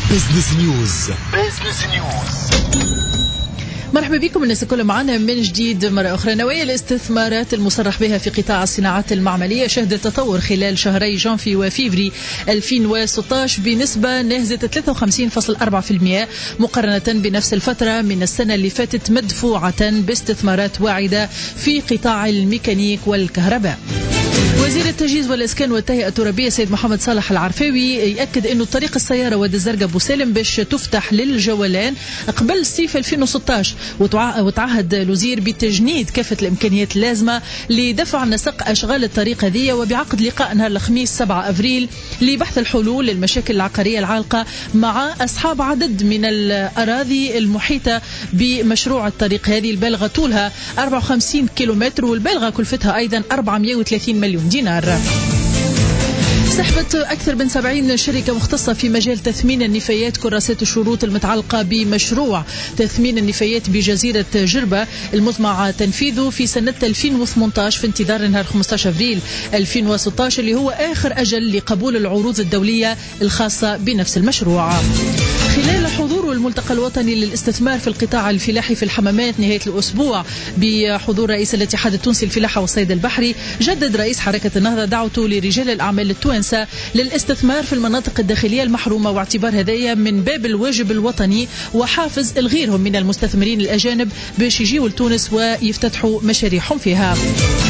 بزنس نيوز. مرحبا بكم الناس الكل معنا من جديد مرة أخرى. نوايا الاستثمارات المصرح بها في قطاع الصناعات المعملية شهدت تطور خلال شهري جانفي وفيفري 2016 بنسبة نهزت 53.4% مقارنة بنفس الفترة من السنة اللي فاتت، مدفوعة باستثمارات واعدة في قطاع الميكانيك والكهرباء. وزير التجهيز والإسكان والتهيئة الترابية سيد محمد صالح العرفاوي يأكد أنه طريق السيارة وادي الزرقاء بوسالم باش تفتح للجولان قبل صيف 2016، وتعهد الوزير بتجنيد كافة الإمكانيات اللازمة لدفع نسق أشغال الطريق هذه، وبعقد لقاء نهار الخميس 7 أبريل لبحث الحلول للمشاكل العقارية العالقة مع أصحاب عدد من الأراضي المحيطة بمشروع الطريق هذه البالغة طولها 54 كيلومتر والبالغة كلفتها أيضا 430 مليون دينار. سحبت أكثر من 70 شركة مختصة في مجال تثمين النفايات كراسات الشروط المتعلقة بمشروع تثمين النفايات بجزيرة جربة المزمع تنفيذه في سنة 2018 في انتظار نهار 15 أبريل 2016 اللي هو آخر أجل لقبول العروض الدولية الخاصة بنفس المشروع. خلال حضور الملتقى الوطني للاستثمار في القطاع الفلاحي في الحمامات نهاية الأسبوع بحضور رئيس الاتحاد التونسي للفلاحة والصيد البحري، جدد رئيس حركة النهضة دعوته لرجال الأعمال التوانسة للاستثمار في المناطق الداخلية المحرومة، واعتبار هذايا من باب الواجب الوطني وحافز لغيرهم من المستثمرين الأجانب باش يجيوا لتونس ويفتتحوا مشاريعهم فيها.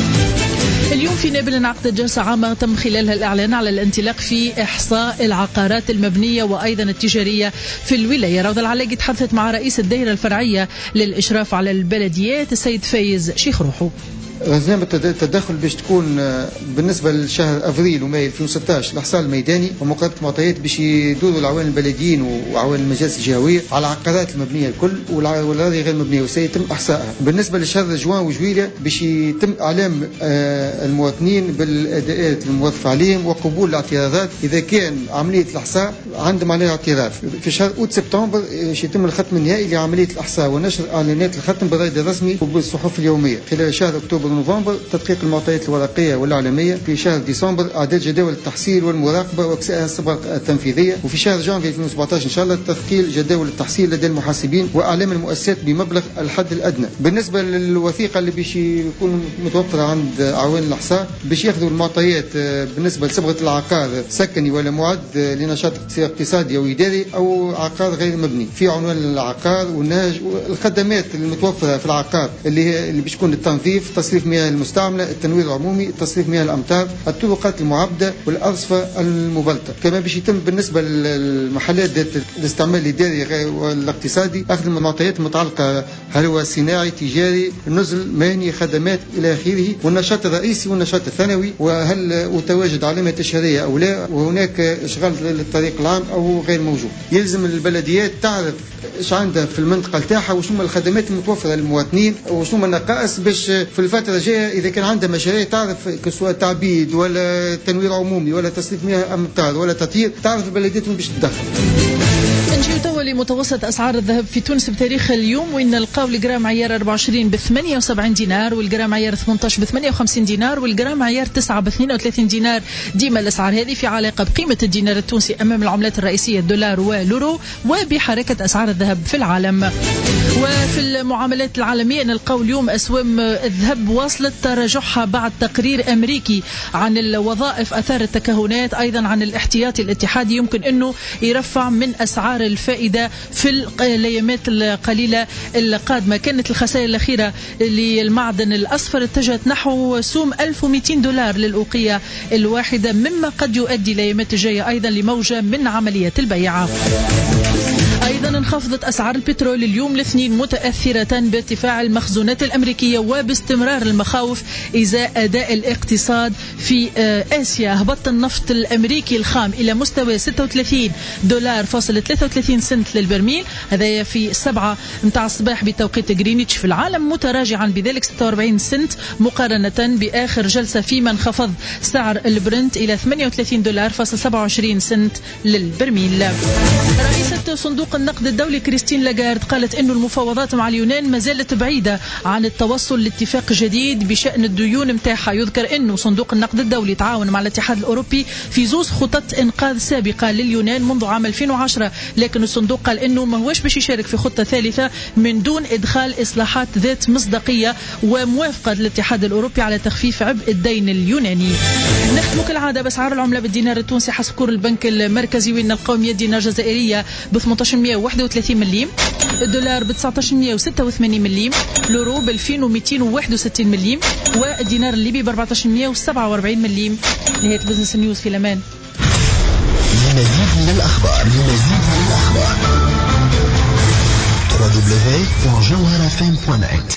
اليوم في نابل انعقدت جلسة عامة تم خلالها الإعلان على الانطلاق في إحصاء العقارات المبنية وأيضا التجارية في الولاية. روضة العلاقي تحدثت مع رئيس الدائرة الفرعية للإشراف على البلديات السيد فايز شيخ روحو. غزنامة التدخل باش تكون بالنسبة لشهر أفريل وماي 2016 الإحصاء الميداني ومقابلة معطيات باش يدوروا العوان البلديين وعوان المجالس الجهوية على العقارات المبنية الكل والأراضي غير مبنية وسيتم إحصائها. بالنسبة لشهر جوان وجويلية باش يتم إعلام المواطنين بالأداءات الموظف عليهم وقبول الاعتراضات إذا كان عملية الإحصاء عندهم عليها اعتراض. في شهر أوت سبتمبر يتم الختم النهائي لعملية الإحصاء ونشر إعلانات الختم بالرائد الرسمي وبالصحف اليومية. خلال شهر أكتوبر ونوفمبر تدقيق المعطيات الورقية والإعلامية. في شهر ديسمبر إعداد جداول التحصيل والمراقبة وإكساء الصبغة التنفيذية. وفي شهر جانفي 2017 إن شاء الله تثقيل جداول التحصيل لدى المحاسبين وإعلام المؤسسات بمبلغ الحد الأدنى. بالنسبة للوثيقة اللي باش يكون متوفرة عند عوان الإحصاء باش ياخذوا المعطيات بالنسبة لصبغة العقار سكني ولا معد لنشاط اقتصادي أو إداري أو عقار غير مبني، في عنوان العقار والنهج والخدمات المتوفرة في العقار اللي باش تكون التنظيف، تصريف مياه المستعملة، التنوير العمومي، تصريف مياه الأمطار، الطرقات المعبدة والأرصفة المبلطة. كما باش يتم بالنسبة للمحلات ذات الاستعمال الإداري والاقتصادي أخذ المعطيات المتعلقة هل هو صناعي تجاري نزل مهني خدمات إلى آخره، والنشاط الرئيسي والنشاط الثانوي، وهل متواجد علامة تشهيرية أو لا، وهناك إشغال للطريق العام أو غير موجود. يلزم البلديات تعرف إيش عندها في المنطقة نتاعها وشنو الخدمات المتوفرة للمواطنين وشنو النقائص باش في الفترة الجاية إذا كان عندها مشاريع تعرف كسواء تعبيد ولا تنوير عمومي ولا تصريف مياه أمطار ولا تطهير تعرف البلديات باش تدخل. نجي توا لمتوسط أسعار الذهب في تونس بتاريخ اليوم، وإن نلقاو الجرام عيار 24 ب 78 دينار والجرام عيار 18 ب 58 دينار والجرام عيار 9 ب 32 دينار. ديما الأسعار هذه في علاقة بقيمة الدينار التونسي أمام العملات الرئيسية الدولار واليورو وبحركة أسعار الذهب في العالم. وفي المعاملات العالمية نلقاو اليوم أسواق الذهب واصلت تراجعها بعد تقرير أمريكي عن الوظائف أثار التكهنات، أيضا عن الاحتياطي الاتحادي يمكن أنه يرفع من أسعار الفائدة في الأيامات القليلة القادمة. كانت الخسائر الأخيرة للمعدن الأصفر اتجهت نحو سوم 1200 دولار للأوقية الواحدة، مما قد يؤدي الأيامات الجاية أيضا لموجة من عملية البيع. أيضا انخفضت أسعار البترول اليوم الاثنين متأثرة بارتفاع المخزونات الأمريكية وباستمرار المخاوف إزاء أداء الاقتصاد في آسيا. هبط النفط الأمريكي الخام إلى مستوى 36 دولار فاصل 33 سنت للبرميل، هذا في 7 متاع الصباح بتوقيت غرينتش في العالم، متراجعا بذلك 46 سنت مقارنة بآخر جلسة، فيما انخفض سعر البرنت إلى 38 دولار فاصل 27 سنت للبرميل. رئيسة صندوق النقد الدولي كريستين لاغارد قالت إنه المفاوضات مع اليونان ما زالت بعيدة عن التوصل لاتفاق جديد بشأن الديون متاعها. يذكر إنه صندوق النقد النقد الدولي تعاون مع الاتحاد الأوروبي في زوز خطط إنقاذ سابقة لليونان منذ عام 2010، لكن الصندوق قال إنه ما هوش باش يشارك في خطة ثالثة من دون إدخال إصلاحات ذات مصداقية وموافقة الاتحاد الأوروبي على تخفيف عبء الدين اليوناني. نختم كالعادة بأسعار العملة بالدينار التونسي حسب كور البنك المركزي، وين نلقاو 100 دينار جزائرية ب 1831 مليم، الدولار ب 1986 مليم، اليورو ب 2261 مليم، والدينار الليبي ب 1447 مليم. نهاية بزنس نيوز، في الأمان. لمزيد من الأخبار www.jawharafm.net